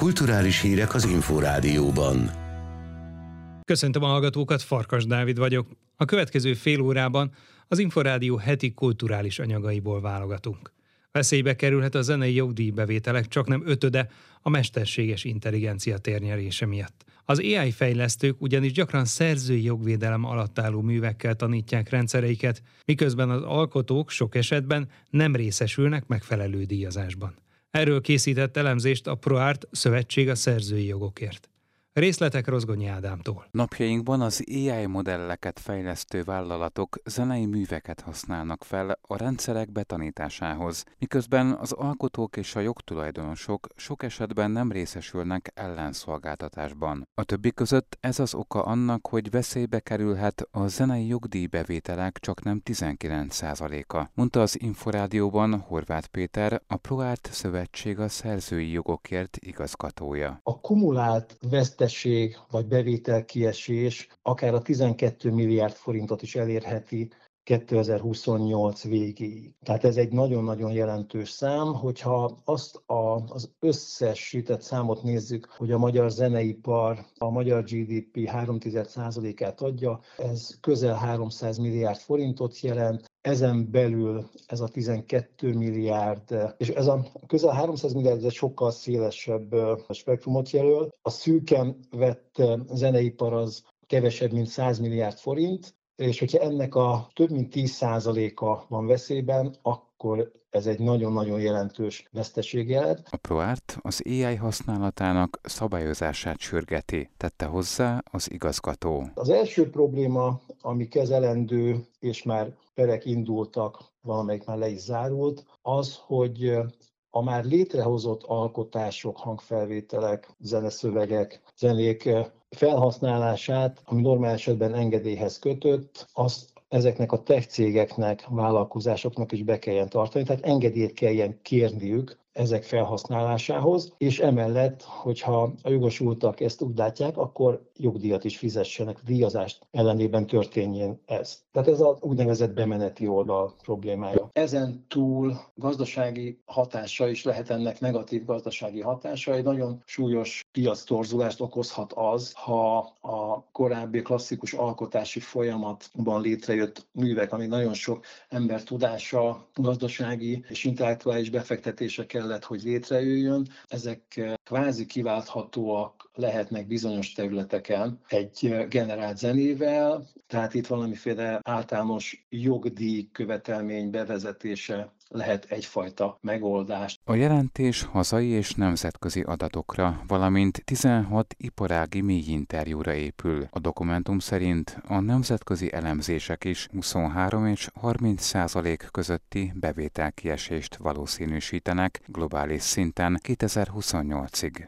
Kulturális hírek az Inforádióban. Köszöntöm a hallgatókat, Farkas Dávid vagyok. A következő fél órában az Inforádió heti kulturális anyagaiból válogatunk. Veszélybe kerülhet a zenei jogdíjbevételek csaknem ötöde a mesterséges intelligencia térnyerése miatt. Az AI fejlesztők ugyanis gyakran szerzői jogvédelem alatt álló művekkel tanítják rendszereiket, miközben az alkotók sok esetben nem részesülnek megfelelő díjazásban. Erről készített elemzést a ProArt Szövetség a szerzői jogokért. Részletek Rozgonyi Ádámtól. Napjainkban az AI modelleket fejlesztő vállalatok zenei műveket használnak fel a rendszerek betanításához, miközben az alkotók és a jogtulajdonosok sok esetben nem részesülnek ellenszolgáltatásban. A többi között ez az oka annak, hogy veszélybe kerülhet a zenei jogdíjbevételek csaknem 19%-a, mondta az Inforádióban Horváth Péter, a ProArt Szövetség a szerzői jogokért igazgatója. A kumulált veszteség vagy bevételkiesés akár a 12 milliárd forintot is elérheti 2028 végéig. Tehát ez egy nagyon-nagyon jelentős szám, hogyha azt az összesített számot nézzük, hogy a magyar zeneipar a magyar GDP 0,3%-át adja, ez közel 300 milliárd forintot jelent, ezen belül ez a 12 milliárd, és ez a közel 300 milliárd ez egy sokkal szélesebb spektrumot jelöl. A szűken vett zeneipar az kevesebb, mint 100 milliárd forint, és hogyha ennek a több mint 10%-a van veszélyben, akkor ez egy nagyon-nagyon jelentős veszteség jelent. A ProArt az AI használatának szabályozását sürgeti, tette hozzá az igazgató. Az első probléma, ami kezelendő, és már perek indultak, valamelyik már le is zárult, az, hogy a már létrehozott alkotások, hangfelvételek, zeneszövegek, zenék felhasználását, ami normál esetben engedélyhez kötött, azt ezeknek a tech cégeknek, vállalkozásoknak is be kelljen tartani, tehát engedélyt kelljen kérniük ezek felhasználásához, és emellett, hogyha a jogosultak ezt úgy látják, akkor jogdíjat is fizessenek, díjazást ellenében történjen ez. Tehát ez az úgynevezett bemeneti oldal problémája. Ezen túl gazdasági hatása is lehet ennek, negatív gazdasági hatása. Egy nagyon súlyos piactorzulást okozhat az, ha a korábbi klasszikus alkotási folyamatban létrejött művek, ami nagyon sok ember tudása, gazdasági és intellektuális befektetése kellett, hogy létrejöjjön. Ezek kvázi kiválthatóak lehetnek bizonyos területeken egy generált zenével, tehát itt valamiféle általános jogdíj követelmény bevezetése lehet egyfajta megoldás. A jelentés hazai és nemzetközi adatokra, valamint 16 iparági mélyinterjúra épül. A dokumentum szerint a nemzetközi elemzések is 23 és 30% közötti bevételkiesést valószínűsítenek globális szinten 2028-ig.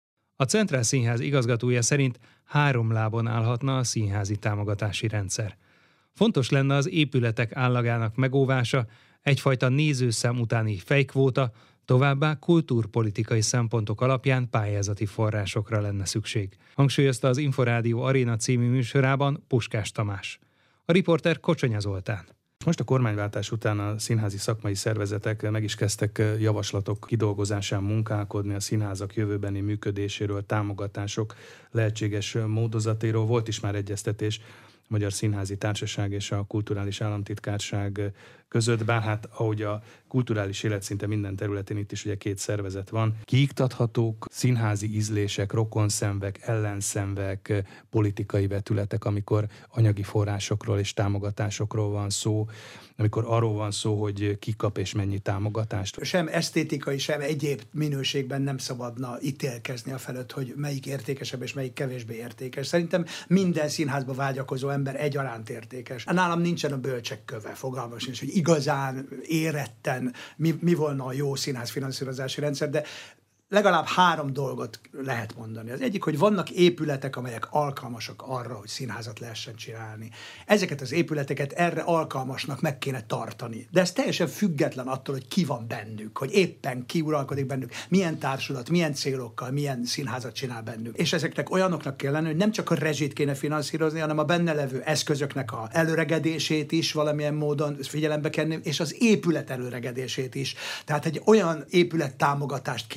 A Centrál Színház igazgatója szerint 3 lábon állhatna a színházi támogatási rendszer. Fontos lenne az épületek állagának megóvása, egyfajta nézőszám utáni fejkvóta, továbbá kultúrpolitikai szempontok alapján pályázati forrásokra lenne szükség, hangsúlyozta az Inforádió Aréna című műsorában Puskás Tamás. A riporter Kocsonya Zoltán. Most a kormányváltás után a színházi szakmai szervezetek meg is kezdtek javaslatok kidolgozásán munkálkodni a színházak jövőbeni működéséről, támogatások lehetséges módozatéről. Volt is már egyeztetés a Magyar Színházi Társaság és a Kulturális Államtitkárság között, bár hát ahogy a kulturális élet szinte minden területén itt is ugye 2 szervezet van. Kiiktathatók színházi ízlések, rokonszenvek, ellenszenvek, politikai vetületek, amikor anyagi forrásokról és támogatásokról van szó, amikor arról van szó, hogy ki kap és mennyi támogatást. Sem esztétikai, sem egyéb minőségben nem szabadna ítélkezni afelőtt, hogy melyik értékesebb és melyik kevésbé értékes. Szerintem minden színházba vágyakozó ember egyaránt értékes. Nálam nincsen a bölcsek köve, fogalmam sincs, hogy igazán éretten mi volna a jó színház finanszírozási rendszer, de legalább 3 dolgot lehet mondani. Az egyik, hogy vannak épületek, amelyek alkalmasak arra, hogy színházat lehessen csinálni. Ezeket az épületeket erre alkalmasnak meg kéne tartani. De ez teljesen független attól, hogy ki van bennük, hogy éppen ki uralkodik bennük, milyen társulat, milyen célokkal, milyen színházat csinál bennük. És ezeknek olyanoknak kell lenni, hogy nem csak a rezsit kéne finanszírozni, hanem a benne levő eszközöknek a előregedését is valamilyen módon figyelembe kell venni, és az épület előregedését is. Tehát egy olyan épülettámogatást kéne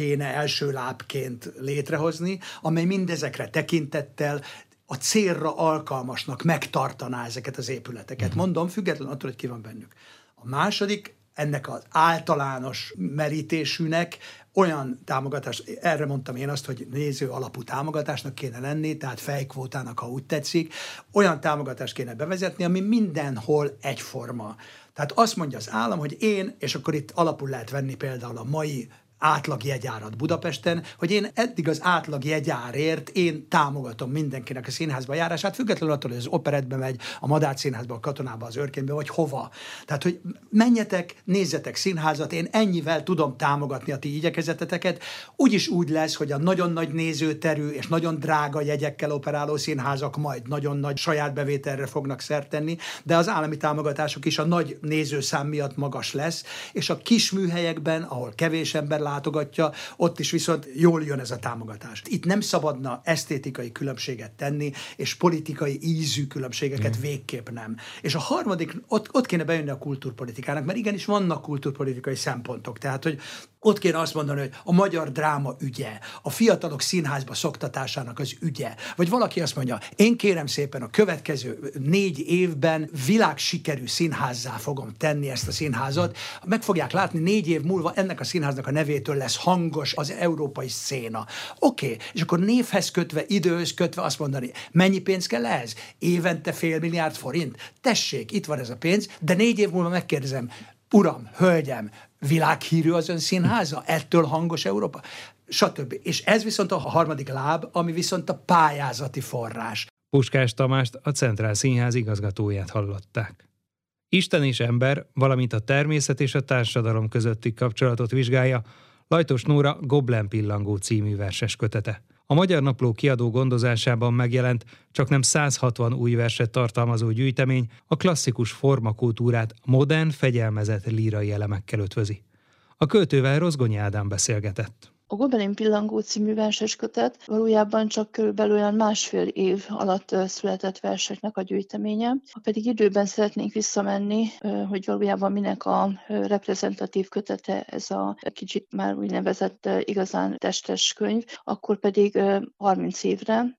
első lábként létrehozni, amely mindezekre tekintettel a célra alkalmasnak megtartaná ezeket az épületeket. Mondom, függetlenül attól, hogy ki van bennük. A második, ennek az általános merítésűnek olyan támogatás, erre mondtam én azt, hogy néző alapú támogatásnak kéne lenni, tehát fejkvótának, ha úgy tetszik, olyan támogatást kéne bevezetni, ami mindenhol egyforma. Tehát azt mondja az állam, hogy én, és akkor itt alapul lehet venni például a mai átlag jegyárat Budapesten, hogy én eddig az átlag jegyárért én támogatom mindenkinek a színházba járását, függetlenül attól, hogy az Operettbe megy, a Madách Színházba, a Katonába, az Örkénybe, vagy hova. Tehát, hogy menjetek, nézzetek színházat, én ennyivel tudom támogatni a ti igyekezeteteket, úgyis úgy lesz, hogy a nagyon nagy nézőterű és nagyon drága jegyekkel operáló színházak majd nagyon nagy saját bevételre fognak szert tenni, de az állami támogatások is a nagy nézőszám miatt magas lesz, és a kis műhelyekben, ahol kevés ember látogatja, ott is viszont jól jön ez a támogatás. Itt nem szabadna esztétikai különbséget tenni, és politikai ízű különbségeket végképp nem. És a harmadik, ott kéne bejönni a kultúrpolitikának, mert igenis vannak kultúrpolitikai szempontok. Tehát, hogy ott kéne azt mondani, hogy a magyar dráma ügye, a fiatalok színházba szoktatásának az ügye. Vagy valaki azt mondja, én kérem szépen a következő 4 évben világsikerű színházzá fogom tenni ezt a színházat. Meg fogják látni, 4 év múlva ennek a színháznak a nevétől lesz hangos az európai széna. Oké, és akkor névhez kötve, időhöz kötve azt mondani, mennyi pénz kell ehhez? Évente $500 millió forint? Tessék, itt van ez a pénz, de 4 év múlva megkérdezem, uram, hölgyem, világhírű az ön színháza? Ettől hangos Európa? Stb. És ez viszont a harmadik láb, ami viszont a pályázati forrás. Puskás Tamást, a Centrál Színház igazgatóját hallották. Isten és ember, valamint a természet és a társadalom közötti kapcsolatot vizsgálja Lajtos Nóra Goblen pillangó című verses kötete. A Magyar Napló kiadó gondozásában megjelent csaknem 160 új verset tartalmazó gyűjtemény a klasszikus formakultúrát modern, fegyelmezett lírai elemekkel ötvözi. A költővel Rozgonyi Ádám beszélgetett. A Gobelin pillangó című verseskötet valójában csak körülbelül olyan 1,5 év alatt született verseknek a gyűjteménye. Ha pedig időben szeretnénk visszamenni, hogy valójában minek a reprezentatív kötete ez a kicsit már úgynevezett igazán testes könyv, akkor pedig 30 évre,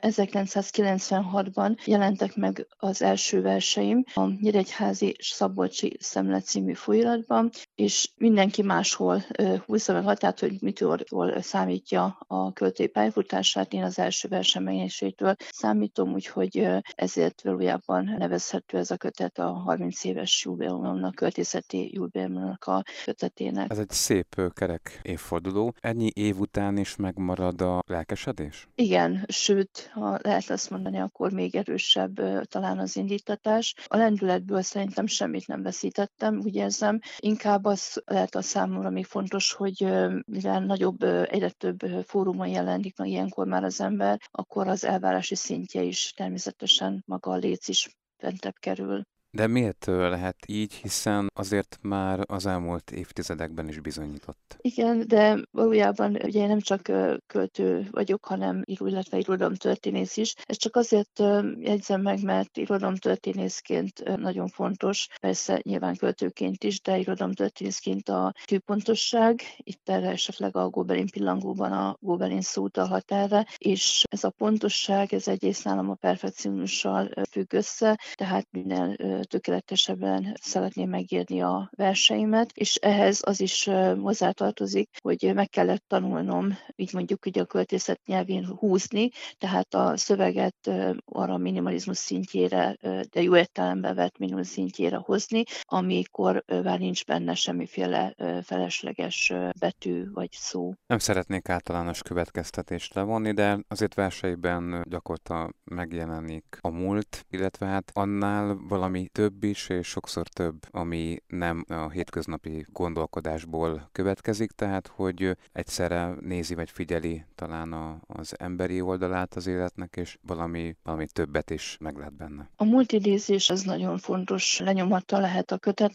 1996-ban jelentek meg az első verseim a Nyíregyházi Szabolcsi Szemlet című folyóiratban, és mindenki máshol húzza meg határt, hogy mitől számítja a költői pályafutását. Én az első versem megjelenésétől számítom, úgyhogy ezért valójában nevezhető ez a kötet a 30 éves jubileumnak, költészeti jubileumnak a kötetének. Ez egy szép kerek évforduló. Ennyi év után is megmarad a lelkesedés? Igen, sőt, ha lehet azt mondani, akkor még erősebb talán az indítatás. A lendületből szerintem semmit nem veszítettem, úgy érzem. Inkább az lehet a számomra még fontos, hogy mivel egyre több fórumon jelenik meg ilyenkor már az ember, akkor az elvárási szintje is természetesen maga a léc is fentebb kerül. De miért lehet így, hiszen azért már az elmúlt évtizedekben is bizonyított? Igen, de valójában ugye nem csak költő vagyok, hanem illetve irodalomtörténész is. Ez csak azért jegyzem meg, mert irodalomtörténészként nagyon fontos, persze nyilván költőként is, de irodalomtörténészként a tűpontosság, itt erre esetleg a Gobelin pillangóban a Gobelin szó utalhat erre, és ez a pontosság, ez egyrészt nálam a perfekcionussal függ össze, tehát minél tökéletesebben szeretném megírni a verseimet, és ehhez az is hozzátartozik, hogy meg kellett tanulnom, így mondjuk ugye a költészet nyelvén húzni, tehát a szöveget arra a minimalizmus szintjére, de jó értelemben vett minimalizmus szintjére hozni, amikor már nincs benne semmiféle felesleges betű vagy szó. Nem szeretnék általános következtetést levonni, de azért verseiben gyakorta megjelenik a múlt, illetve hát annál valami több is, és sokszor több, ami nem a hétköznapi gondolkodásból következik, tehát hogy egyszerre nézi vagy figyeli talán az emberi oldalát az életnek, és valami többet is meg lehet benne. A multidézés az nagyon fontos lenyomata lehet a kötetnek.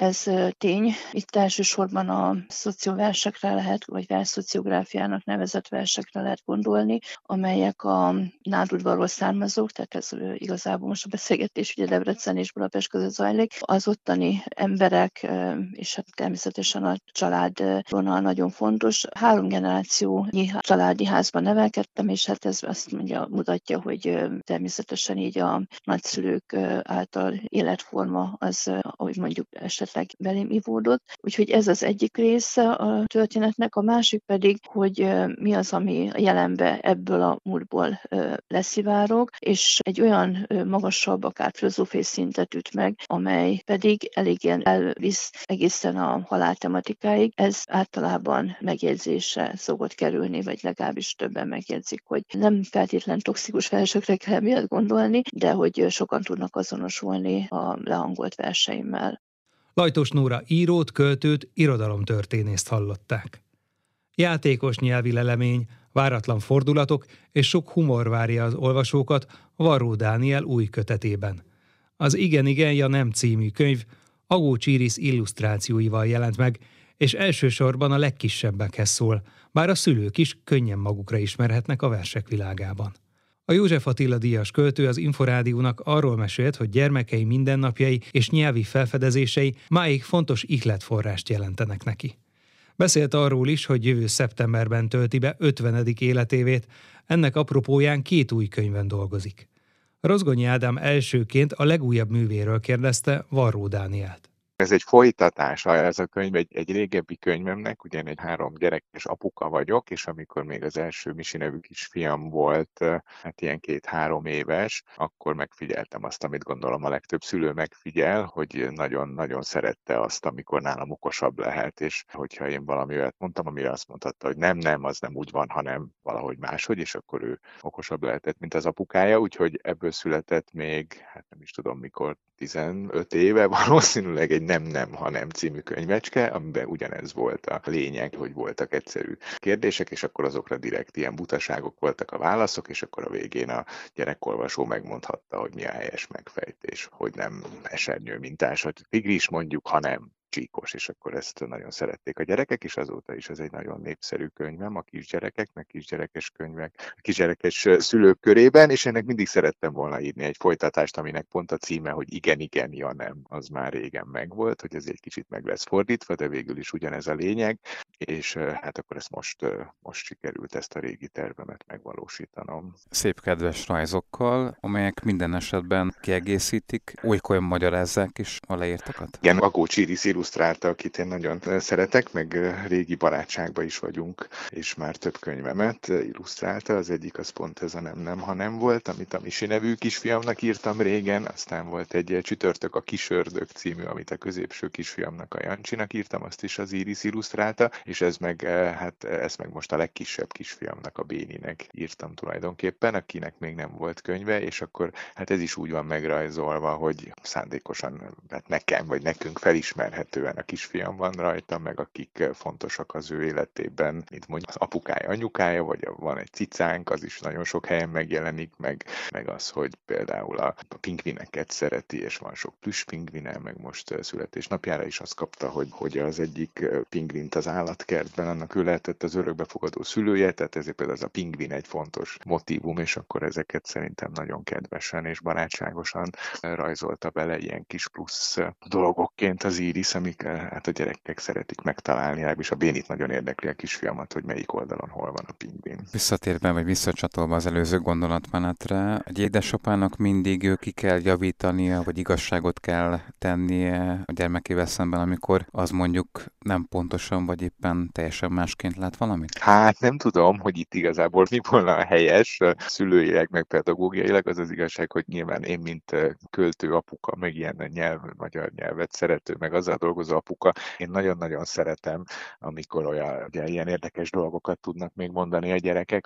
Ez tény. Itt elsősorban a szocioversekre lehet, vagy versszociográfiának nevezett versekre lehet gondolni, amelyek a nádudvarról származók, tehát ez igazából most a beszélgetés ugye Debrecen és Budapest között zajlik. Az ottani emberek, és hát természetesen a családvonal nagyon fontos. 3 generációnyi családi házban nevelkedtem, és hát ez azt mutatja, hogy természetesen így a nagyszülők által életforma az, ahogy mondjuk esetleg belém ivódott. Úgyhogy ez az egyik része a történetnek, a másik pedig, hogy mi az, ami a jelenbe ebből a múltból leszivárog, és egy olyan magasabb, akár filozófiai szintet üt meg, amely pedig elég elvisz egészen a halál tematikáig. Ez általában megjegyzésre szokott kerülni, vagy legalábbis többen megjegyzik, hogy nem feltétlen toxikus versekre kell miatt gondolni, de hogy sokan tudnak azonosulni a lehangolt verseimmel. Lajtos Nóra írót, költőt, irodalomtörténészt hallották. Játékos nyelvi lelemény, váratlan fordulatok és sok humor várja az olvasókat Varró Dániel új kötetében. Az Igen, igen, ja nem című könyv Agócs Iris illusztrációival jelent meg, és elsősorban a legkisebbekhez szól, bár a szülők is könnyen magukra ismerhetnek a versek világában. A József Attila díjas költő az Inforádiónak arról mesélt, hogy gyermekei mindennapjai és nyelvi felfedezései máig fontos ihletforrást jelentenek neki. Beszélt arról is, hogy jövő szeptemberben tölti be 50. életévét, ennek apropóján 2 új könyven dolgozik. Rozgonyi Ádám elsőként a legújabb művéről kérdezte Varró Dánielt. Ez egy folytatása, ez a könyv egy régebbi könyvemnek, ugyan egy 3 gyerekes apuka vagyok, és amikor még az első Misi nevű kisfiam volt, hát ilyen 2-3 éves, akkor megfigyeltem azt, amit gondolom a legtöbb szülő megfigyel, hogy nagyon-nagyon szerette azt, amikor nálam okosabb lehet, és hogyha én valami olyat mondtam, amire azt mondhatta, hogy nem, az nem úgy van, hanem valahogy máshogy, és akkor ő okosabb lehetett, mint az apukája, úgyhogy ebből született még, hát nem is tudom mikor, 15 éve valószínűleg egy Nem, hanem című könyvecske, amiben ugyanez volt a lényeg, hogy voltak egyszerű kérdések, és akkor azokra direkt ilyen butaságok voltak a válaszok, és akkor a végén a gyerekolvasó megmondhatta, hogy mi a helyes megfejtés, hogy nem esernyő mintás, hogy tigris mondjuk, hanem csíkos, és akkor ezt nagyon szerették a gyerekek, és azóta is ez egy nagyon népszerű könyvem a kisgyerekeknek, kisgyerekes könyvek, kisgyerekes szülők körében, és ennek mindig szerettem volna írni egy folytatást, aminek pont a címe, hogy igen, ja nem, az már régen megvolt, hogy ez egy kicsit meg lesz fordítva, de végül is ugyanez a lényeg, és hát akkor ezt most sikerült ezt a régi tervemet megvalósítanom. Szép kedves rajzokkal, amelyek minden esetben kiegészítik, olykor magyarázzák is a leírtakat? Igen, Agócs Iris illusztrálta, akit én nagyon szeretek, meg régi barátságban is vagyunk, és már több könyvemet illusztrálta. Az egyik az pont ez a Nem, ha nem volt, amit a Misi nevű kisfiamnak írtam régen, aztán volt egy Csütörtök a kisördög című, amit a középső kisfiamnak, a Jancsinak írtam, azt is az Iris illusztrálta, és ez meg most a legkisebb kisfiamnak, a Béninek írtam tulajdonképpen, akinek még nem volt könyve, és akkor hát ez is úgy van megrajzolva, hogy szándékosan hát nekem vagy nekünk felismerhetően a kisfiam van rajta, meg akik fontosak az ő életében, mint mondjuk az apukája, anyukája, vagy van egy cicánk, az is nagyon sok helyen megjelenik, meg az, hogy például a pingvineket szereti, és van sok plüsspingvine, meg most születésnapjára is azt kapta, hogy az egyik pingvint az állatkertben, annak ő lehetett az örökbefogadó szülője, tehát ezért például az a pingvin egy fontos motívum, és akkor ezeket szerintem nagyon kedvesen és barátságosan rajzolta bele ilyen kis plusz dolgokként az Iris, amik hát a gyerekek szeretik megtalálni, legalábbis a Bénit nagyon érdekli a kisfiamat, hogy melyik oldalon hol van a pingvin. Visszatérve, vagy visszacsatolva az előző gondolatmenetre, egy édesapának mindig ki kell javítania, vagy igazságot kell tennie a gyermekével szemben, amikor az mondjuk nem pontosan, vagy éppen teljesen másként lát valamit? Hát nem tudom, hogy itt igazából mi volna a helyes, szülőileg, meg pedagógiailag, az az igazság, hogy nyilván én, mint költő apuka, meg ilyen magyar nyelvet szerető, meg azzal dolgozó apuka, én nagyon-nagyon szeretem, amikor ugye, ilyen érdekes dolgokat tudnak még mondani a gyerekek,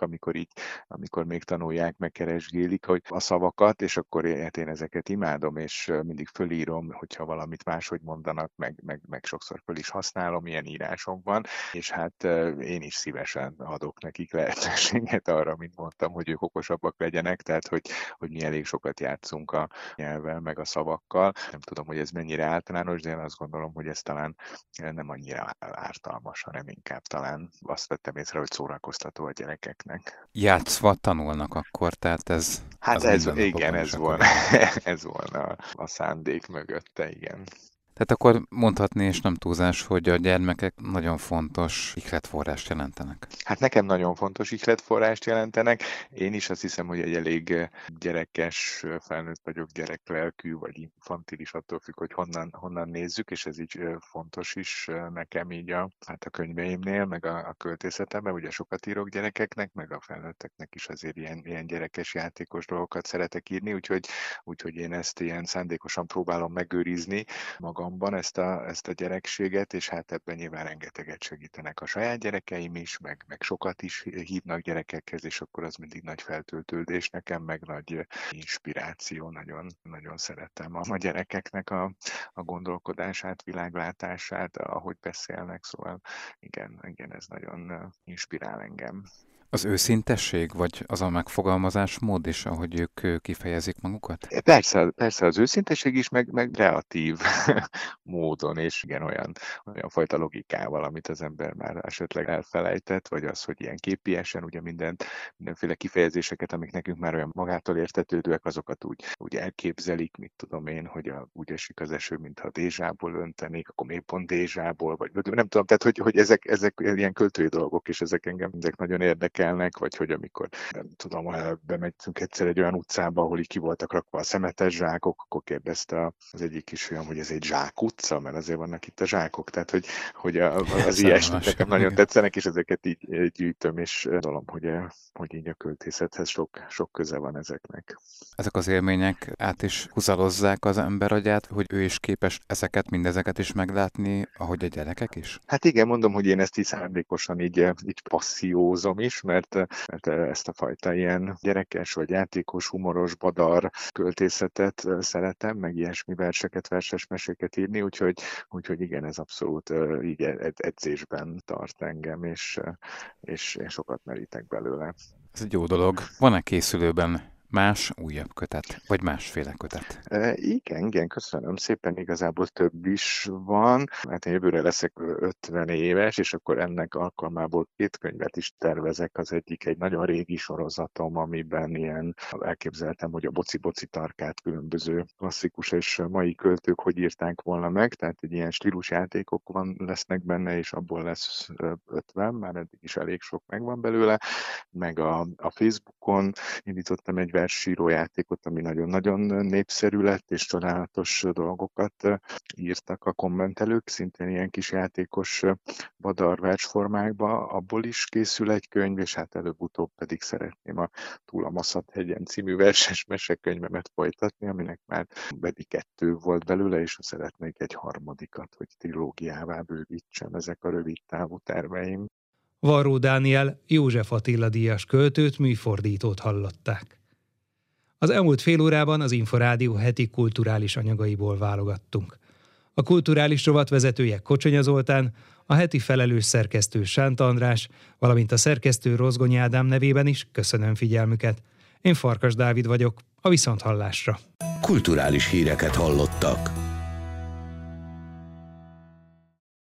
amikor még tanulják, meg keresgélik, hogy a szavakat, és akkor én ezeket imádom, és mindig fölírom, hogyha valamit máshogy mondanak, meg sokszor föl is használom, ilyen írásokban, és hát én is szívesen adok nekik lehetőséget arra, mint mondtam, hogy ők okosabbak legyenek, tehát hogy mi elég sokat játszunk a nyelvvel, meg a szavakkal. Nem tudom, hogy ez mennyire általános, de én azt gondolom, hogy ez talán nem annyira ártalmas, hanem inkább talán azt vettem észre, hogy szórakoztató a gyerekeknek. Játszva tanulnak akkor, tehát ez... Hát ez volna, ez volna a szándék mögötte, igen. Tehát akkor mondhatni, és nem túlzás, hogy a gyermekek nagyon fontos ihletforrást jelentenek. Hát nekem nagyon fontos ihletforrást jelentenek. Én is azt hiszem, hogy egy elég gyerekes, felnőtt vagyok, gyereklelkű, vagy infantilis, attól függ, hogy honnan nézzük, és ez így fontos is nekem így a könyveimnél, meg a költészetemben. Ugye sokat írok gyerekeknek, meg a felnőtteknek is azért ilyen gyerekes, játékos dolgokat szeretek írni, úgyhogy én ezt ilyen szándékosan próbálom megőrizni magamban ezt a gyerekséget, és hát ebben nyilván rengeteget segítenek a saját gyerekeim is, meg sokat is hívnak gyerekekhez, és akkor az mindig nagy feltöltődés nekem, meg nagy inspiráció. Nagyon, nagyon szeretem a gyerekeknek a gondolkodását, világlátását, ahogy beszélnek, szóval igen, ez nagyon inspirál engem. Az őszintesség, vagy az a megfogalmazásmód is, ahogy ők kifejezik magukat? Persze az őszintesség is, meg kreatív módon, és igen, olyan fajta logikával, amit az ember már esetleg elfelejtett, vagy az, hogy ilyen képiesen, ugye mindenféle kifejezéseket, amik nekünk már olyan magától értetődőek, azokat úgy elképzelik, mit tudom én, hogy úgy esik az eső, mintha dézsából öntenék, akkor még pont dézsából, vagy nem tudom, tehát hogy ezek ilyen költői dolgok, és ezek nagyon érdekelnek, vagy hogy amikor, nem tudom, bementünk egyszer egy olyan utcába, ahol így ki voltak rakva a szemetes zsákok, akkor kérdezte az egyik kisfiam, hogy ez egy zsák utca, mert azért vannak itt a zsákok, tehát hogy az ilyesmik nekem nagyon tetszenek, és ezeket így gyűjtöm, és gondolom, hogy így a költészethez sok köze van ezeknek. Ezek az élmények át is húzalozzák az ember agyát, hogy ő is képes mindezeket is meglátni, ahogy a gyerekek is? Hát igen, mondom, hogy én ezt így szándékosan így passziózom is, mert ezt a fajta ilyen gyerekes vagy játékos, humoros, badar költészetet szeretem, meg ilyesmi verseket, verses meséket írni, úgyhogy igen, ez abszolút így edzésben tart engem, és sokat merítek belőle. Ez egy jó dolog. Van-e készülőben más, újabb kötet, vagy másféle kötet? Igen, köszönöm szépen, igazából több is van. Hát én jövőre leszek 50 éves, és akkor ennek alkalmából 2 könyvet is tervezek. Az egyik egy nagyon régi sorozatom, amiben ilyen elképzeltem, hogy a boci-boci tarkát különböző klasszikus és mai költők hogy írták volna meg, tehát egy ilyen stílusjátékok lesznek benne, és abból lesz 50, már eddig is elég sok megvan belőle. Meg a Facebookon indítottam egy versírójátékot, ami nagyon-nagyon népszerű lett, és csodálatos dolgokat írtak a kommentelők, szintén ilyen kis játékos badar versformákba, abból is készül egy könyv, és hát előbb-utóbb pedig szeretném a Túl a Maszat-hegyen című verses mesekönyvemet folytatni, aminek már eddig 2 volt belőle, és szeretnék egy harmadikat, hogy trilógiává bővítsem, ezek a rövid távú terveim. Varró Dániel József Attila díjas költőt, műfordítót hallották. Az elmúlt fél órában az Inforádió heti kulturális anyagaiból válogattunk. A kulturális rovat vezetője Kocsonya Zoltán, a heti felelős szerkesztő Sánta András, valamint a szerkesztő Rozgonyi Ádám nevében is köszönöm figyelmüket. Én Farkas Dávid vagyok, a viszonthallásra. Kulturális híreket hallottak.